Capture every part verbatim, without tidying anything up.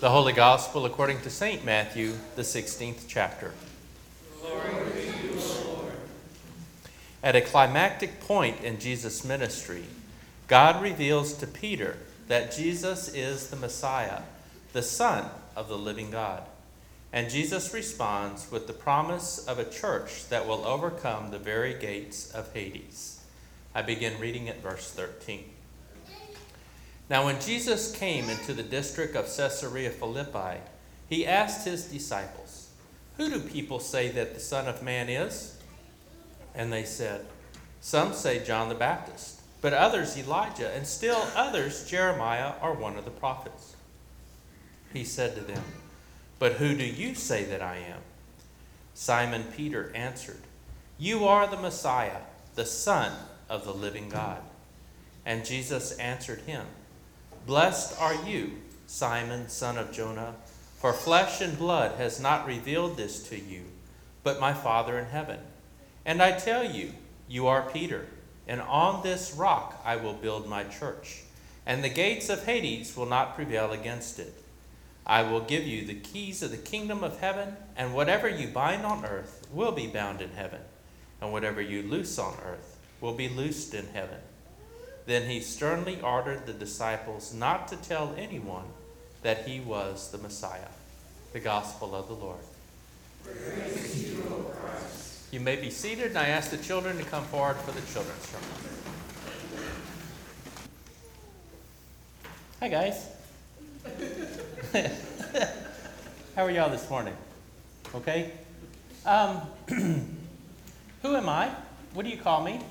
The Holy Gospel according to Saint Matthew, the sixteenth chapter. Glory to you, Lord. At a climactic point in Jesus' ministry, God reveals to Peter that Jesus is the Messiah, the Son of the living God. And Jesus responds with the promise of a church that will overcome the very gates of Hades. I begin reading at verse thirteen. Now when Jesus came into the district of Caesarea Philippi, he asked his disciples, "Who do people say that the Son of Man is?" And they said, "Some say John the Baptist, but others Elijah, and still others Jeremiah or one of the prophets." He said to them, "But who do you say that I am?" Simon Peter answered, "You are the Messiah, the Son of the living God." And Jesus answered him, "Blessed are you, Simon, son of Jonah, for flesh and blood has not revealed this to you, but my Father in heaven. And I tell you, you are Peter, and on this rock I will build my church, and the gates of Hades will not prevail against it. I will give you the keys of the kingdom of heaven, and whatever you bind on earth will be bound in heaven, and whatever you loose on earth will be loosed in heaven." Then he sternly ordered the disciples not to tell anyone that he was the Messiah. The Gospel of the Lord. Praise to you, O Christ. You may be seated, and I ask the children to come forward for the children's sermon. Hi, guys. How are y'all this morning? Okay? Um, who am I? What do you call me?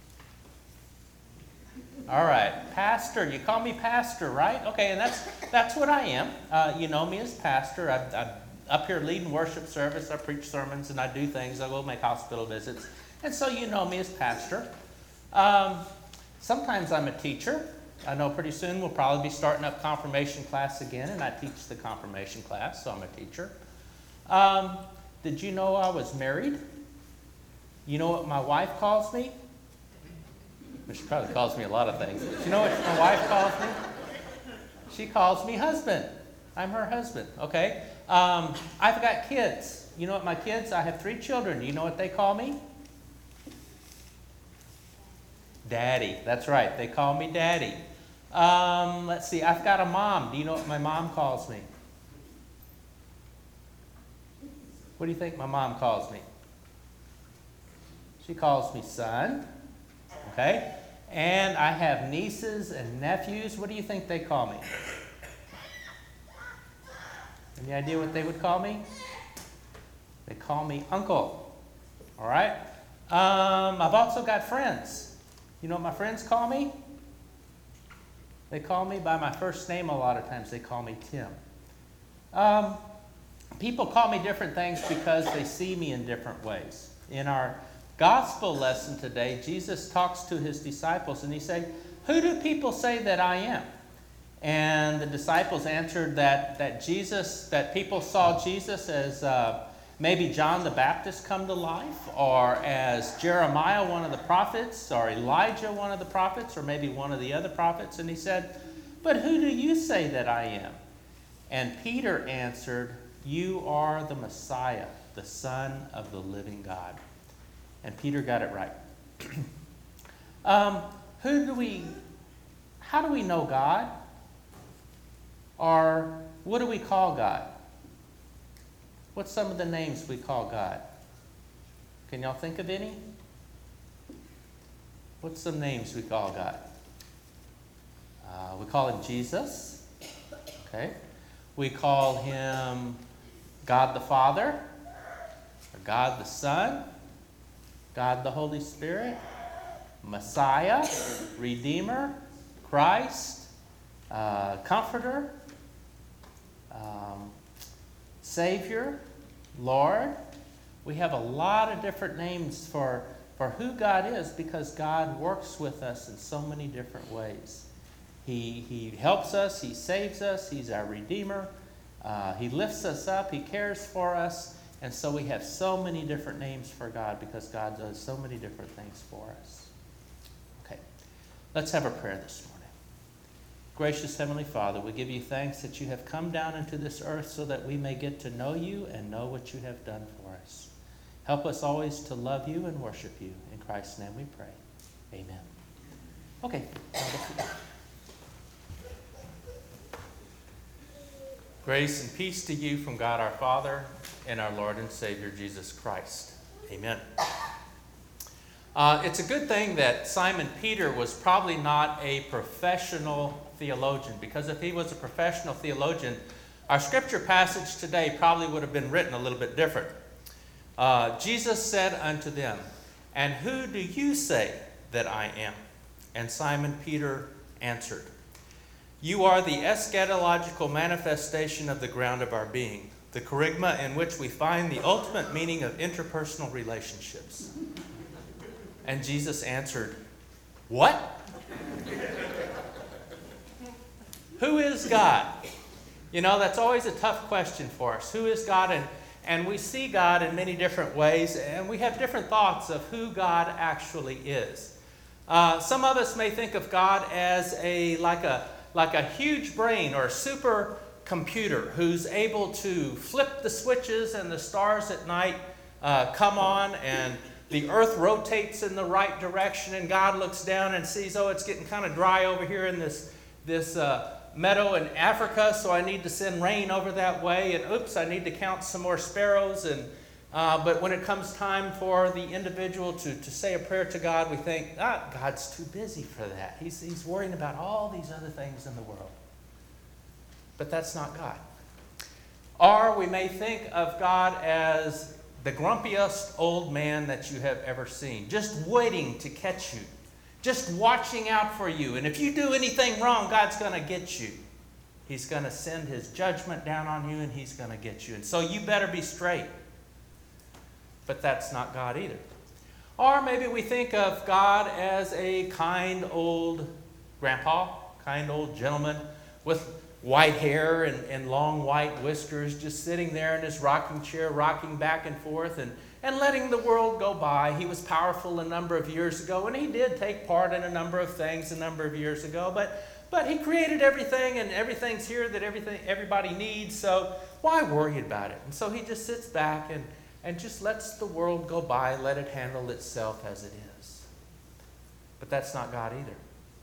All right, pastor. You call me pastor, right? Okay, and that's that's what I am. Uh, you know me as pastor. I, I'm up here leading worship service. I preach sermons and I do things. I go make hospital visits. And so you know me as pastor. Um, sometimes I'm a teacher. I know pretty soon we'll probably be starting up confirmation class again, and I teach the confirmation class, so I'm a teacher. Um, did you know I was married? You know what my wife calls me? She probably calls me a lot of things. But you know what my wife calls me? She calls me husband. I'm her husband, okay? Um, I've got kids. You know what my kids, I have three children. Do you know what they call me? Daddy. That's right. They call me Daddy. Um, let's see. I've got a mom. Do you know what my mom calls me? What do you think my mom calls me? She calls me son. Okay? And I have nieces and nephews. What do you think they call me? Any idea what they would call me? They call me uncle. All right? Um, I've also got friends. You know what my friends call me? They call me by my first name a lot of times. They call me Tim. Um, people call me different things because they see me in different ways. In our Gospel lesson today, Jesus talks to his disciples and he said, "Who do people say that I am?" And the disciples answered that that Jesus, that people saw Jesus as uh, maybe John the Baptist come to life, or as Jeremiah, one of the prophets, or Elijah, one of the prophets, or maybe one of the other prophets. And he said, "But who do you say that I am?" And Peter answered, "You are the Messiah, the Son of the living God." And Peter got it right. um, who do we, how do we know God? Or what do we call God? What's some of the names we call God? Can y'all think of any? What's some names we call God? Uh, we call him Jesus. Okay. We call him God the Father, or God the Son, God the Holy Spirit, Messiah, Redeemer, Christ, uh, Comforter, um, Savior, Lord. We have a lot of different names for, for who God is, because God works with us in so many different ways. He, he helps us, he saves us, he's our Redeemer, uh, he lifts us up, he cares for us. And so we have so many different names for God because God does so many different things for us. Okay, let's have a prayer this morning. Gracious Heavenly Father, we give you thanks that you have come down into this earth so that we may get to know you and know what you have done for us. Help us always to love you and worship you. In Christ's name we pray. Amen. Okay. Grace and peace to you from God our Father and our Lord and Savior Jesus Christ. Amen. Uh, it's a good thing that Simon Peter was probably not a professional theologian, because if he was a professional theologian, our scripture passage today probably would have been written a little bit different. Uh, Jesus said unto them, "And who do you say that I am?" And Simon Peter answered, "You are the eschatological manifestation of the ground of our being, the kerygma in which we find the ultimate meaning of interpersonal relationships." And Jesus answered, "What? Who is God?" You know, that's always a tough question for us. Who is God? And, and we see God in many different ways, and we have different thoughts of who God actually is. Uh, some of us may think of God as a like a like a huge brain or a super computer who's able to flip the switches and the stars at night uh, come on, and the earth rotates in the right direction, and God looks down and sees, oh, it's getting kind of dry over here in this, this uh, meadow in Africa, so I need to send rain over that way, and oops, I need to count some more sparrows. And uh, but when it comes time for the individual to, to say a prayer to God, we think, ah, God's too busy for that. He's, he's worrying about all these other things in the world. But that's not God. Or we may think of God as the grumpiest old man that you have ever seen, just waiting to catch you, just watching out for you. And if you do anything wrong, God's going to get you. He's going to send his judgment down on you, and he's going to get you. And so you better be straight. But that's not God either. Or maybe we think of God as a kind old grandpa, kind old gentleman with white hair and, and long white whiskers, just sitting there in his rocking chair, rocking back and forth and, and letting the world go by. He was powerful a number of years ago, and he did take part in a number of things a number of years ago, but, but he created everything, and everything's here that everything everybody needs, so why worry about it? And so he just sits back and, and just lets the world go by, let it handle itself as it is. But that's not God either.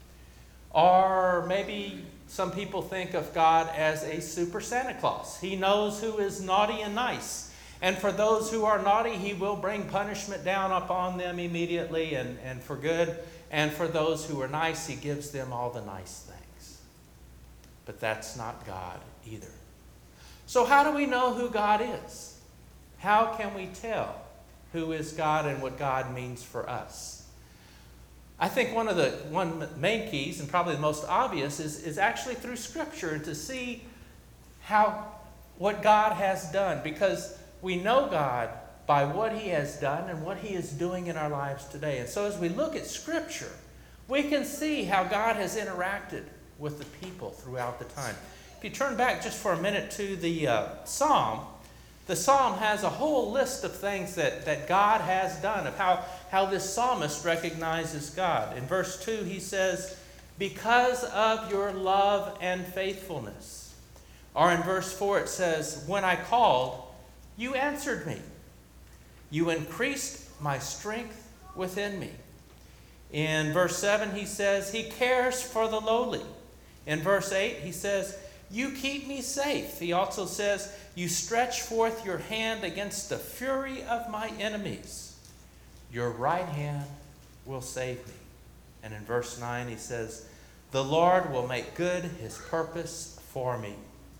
Or maybe some people think of God as a super Santa Claus. He knows who is naughty and nice. And for those who are naughty, he will bring punishment down upon them immediately and, and for good. And for those who are nice, he gives them all the nice things. But that's not God either. So how do we know who God is? How can we tell who is God and what God means for us? I think one of the one main keys, and probably the most obvious, is, is actually through Scripture, to see how what God has done. Because we know God by what he has done and what he is doing in our lives today. And so as we look at Scripture, we can see how God has interacted with the people throughout the time. If you turn back just for a minute to the uh, Psalm, the Psalm has a whole list of things that, that God has done, of how, how this psalmist recognizes God. In verse two, he says, "Because of your love and faithfulness." Or in verse four, it says, "When I called, you answered me. You increased my strength within me." In verse seven, he says, "He cares for the lowly." In verse eight, he says, "You keep me safe." He also says, "You stretch forth your hand against the fury of my enemies. Your right hand will save me." And in verse nine, he says, "The Lord will make good his purpose for me.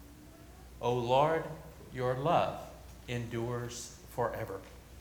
O Lord, your love endures forever."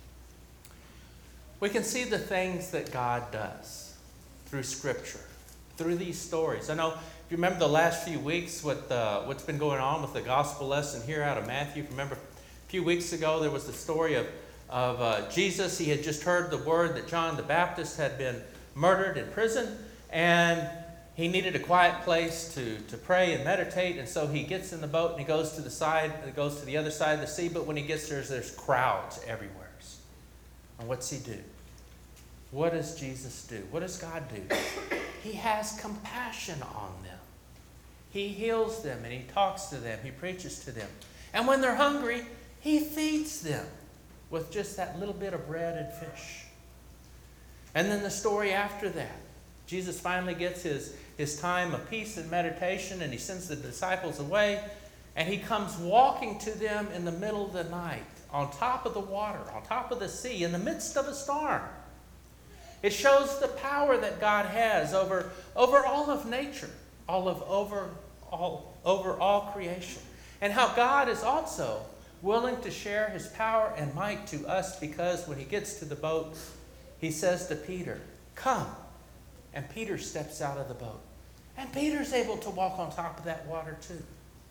We can see the things that God does through Scripture, through these stories. I know if you remember the last few weeks, what uh, what's been going on with the gospel lesson here out of Matthew. If you remember a few weeks ago, there was the story of, of uh, Jesus. He had just heard the word that John the Baptist had been murdered in prison, and he needed a quiet place to, to pray and meditate. And so he gets in the boat and he goes to the side, he goes to the other side of the sea. But when he gets there, there's crowds everywhere. And what's he do? What does Jesus do? What does God do? He has compassion on them. He heals them and he talks to them. He preaches to them. And when they're hungry, he feeds them with just that little bit of bread and fish. And then the story after that, Jesus finally gets his, his time of peace and meditation, and he sends the disciples away, and he comes walking to them in the middle of the night, on top of the water, on top of the sea, in the midst of a storm. It shows the power that God has over, over all of nature, all of over all, over all creation, and how God is also willing to share his power and might to us, because when he gets to the boat, he says to Peter, "Come." And Peter steps out of the boat. And Peter's able to walk on top of that water too.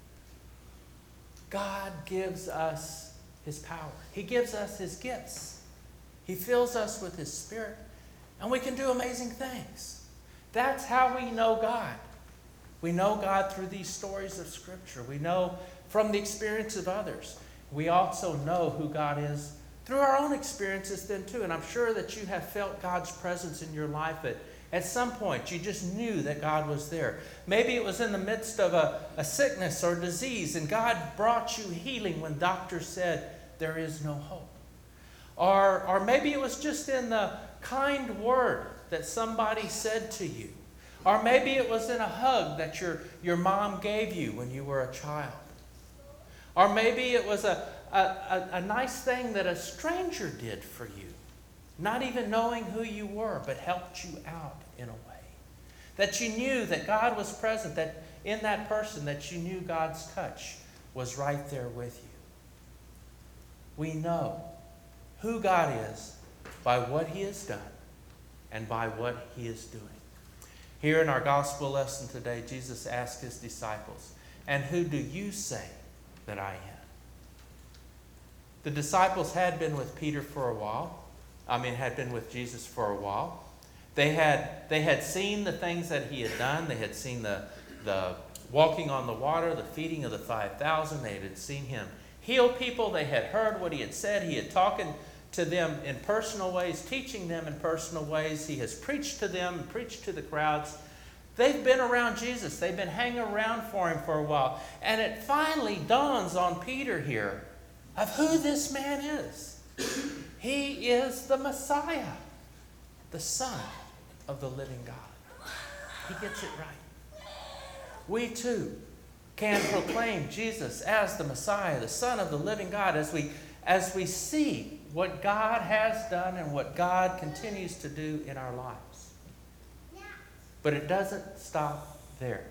God gives us his power. He gives us his gifts. He fills us with his Spirit. And we can do amazing things. That's how we know God. We know God through these stories of Scripture. We know from the experience of others. We also know who God is through our own experiences then too. And I'm sure that you have felt God's presence in your life at, at some point. You just knew that God was there. Maybe it was in the midst of a, a sickness or disease, and God brought you healing when doctors said there is no hope. Or, or maybe it was just in the kind word that somebody said to you. Or maybe it was in a hug that your, your mom gave you when you were a child. Or maybe it was a, a, a, a nice thing that a stranger did for you, not even knowing who you were, but helped you out in a way. That you knew that God was present, that in that person, that you knew God's touch was right there with you. We know who God is by what he has done and by what he is doing. Here in our gospel lesson today, Jesus asked his disciples, "And who do you say that I am?" The disciples had been with Peter for a while. I mean, had been with Jesus for a while. They had, they had seen the things that he had done. They had seen the, the walking on the water, the feeding of the five thousand. They had seen him heal people. They had heard what he had said. He had talked to them in personal ways, teaching them in personal ways. He has preached to them and preached to the crowds. They've been around Jesus. They've been hanging around for him for a while. And it finally dawns on Peter here of who this man is. He is the Messiah, the Son of the living God. He gets it right. We too can proclaim Jesus as the Messiah, the Son of the living God, as we, as we see what God has done and what God continues to do in our lives. But it doesn't stop there.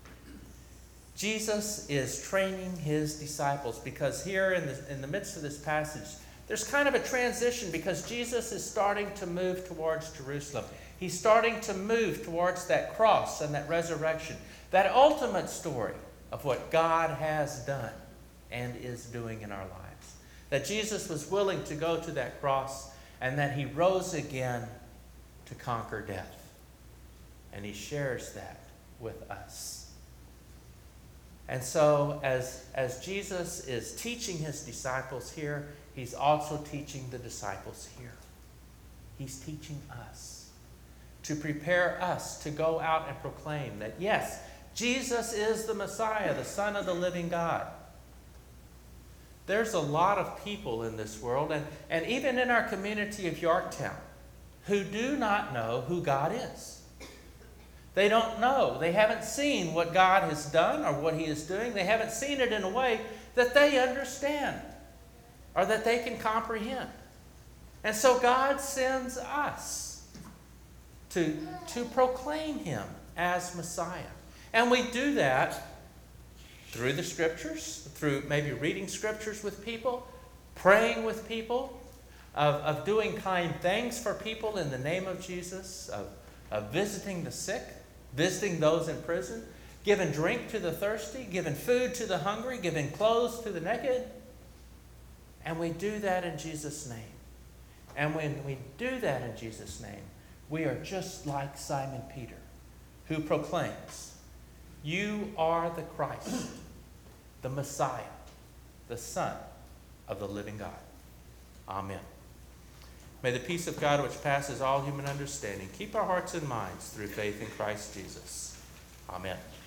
Jesus is training his disciples, because here in the, in the midst of this passage, there's kind of a transition, because Jesus is starting to move towards Jerusalem. He's starting to move towards that cross and that resurrection, that ultimate story of what God has done and is doing in our lives. That Jesus was willing to go to that cross, and that he rose again to conquer death. And he shares that with us. And so as, as Jesus is teaching his disciples here, he's also teaching the disciples here. He's teaching us to prepare us to go out and proclaim that, yes, Jesus is the Messiah, the Son of the living God. There's a lot of people in this world, and, and even in our community of Yorktown, who do not know who God is. They don't know. They haven't seen what God has done or what he is doing. They haven't seen it in a way that they understand or that they can comprehend. And so God sends us to, to proclaim him as Messiah. And we do that through the Scriptures, through maybe reading Scriptures with people, praying with people, of, of doing kind things for people in the name of Jesus, of, of visiting the sick, visiting those in prison, giving drink to the thirsty, giving food to the hungry, giving clothes to the naked. And we do that in Jesus' name. And when we do that in Jesus' name, we are just like Simon Peter, who proclaims, "You are the Christ, the Messiah, the Son of the living God." Amen. May the peace of God, which passes all human understanding, keep our hearts and minds through faith in Christ Jesus. Amen.